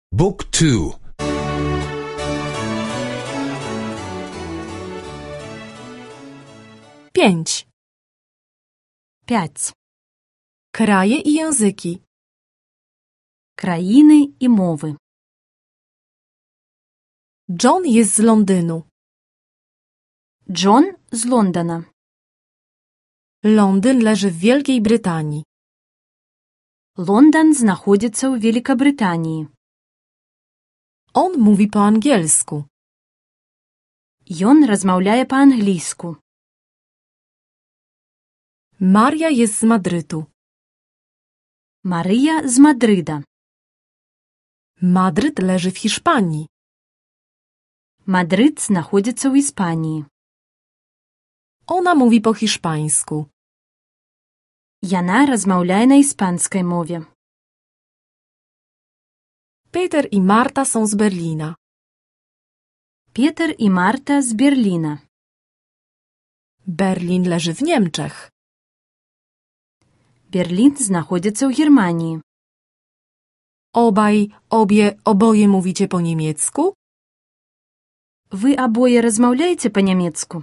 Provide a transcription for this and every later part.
Book 2. 5. 5. Kraje i języki. Країни і мови. John jest z Londynu. Джон з Лондона. Londyn leży w Wielkiej Brytanii. Лондон знаходиться у Великобританії. On mówi po angielsku. Ён размаўляе па-англійску. Maria jest z Madrytu. Марыя з Мадрыда. Madryt leży w Hiszpanii. Мадрид знаходзіцца ў Іспаніі. Ona mówi po hiszpańsku. Яна размаўляе на іспанскай мове. Peter i Marta są z Berlina. Петр і Марта з Берліна. Berlin leży w Niemczech. Берлін знаходзіцца ў Германіі. Oboje mówicie po niemiecku? Вы абое размаўляеце па-нямецку?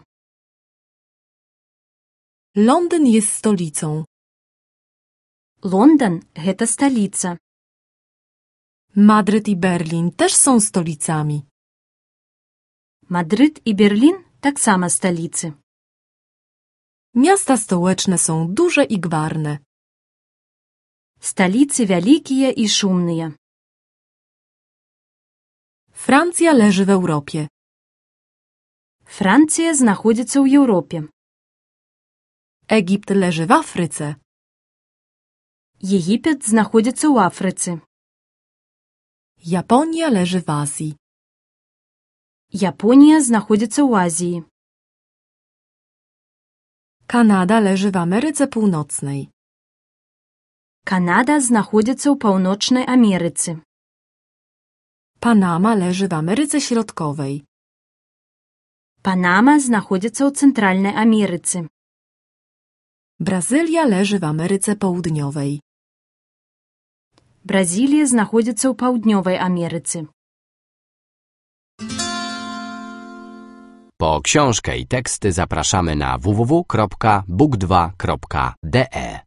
Londyn jest stolicą. Лондан – гэта сталіца. Madryt i Berlin też są stolicami. Мадрид і Берлін таксама сталіцы. Miasta stołeczne są duże i gwarne. Сталіцы вялікія і шумныя. Francja leży w Europie. Францыя знаходзіцца ў Еўропе. Egipt leży w Afryce. Егіпет знаходзіцца ў Афрыцы. Japonia leży w Azji. Японія знаходзіцца ў Азіі. Kanada leży w Ameryce Północnej. Канада знаходзіцца ў Паўночнай Амерыцы. Panama leży w Ameryce Środkowej. Панама знаходзіцца ў Цэнтральнай Амерыцы. Brazylia leży w Ameryce Południowej. Бразілія знаходзіцца ў Паўднёвай Амерыцы. Po książkę i teksty zapraszamy na www.book2.de.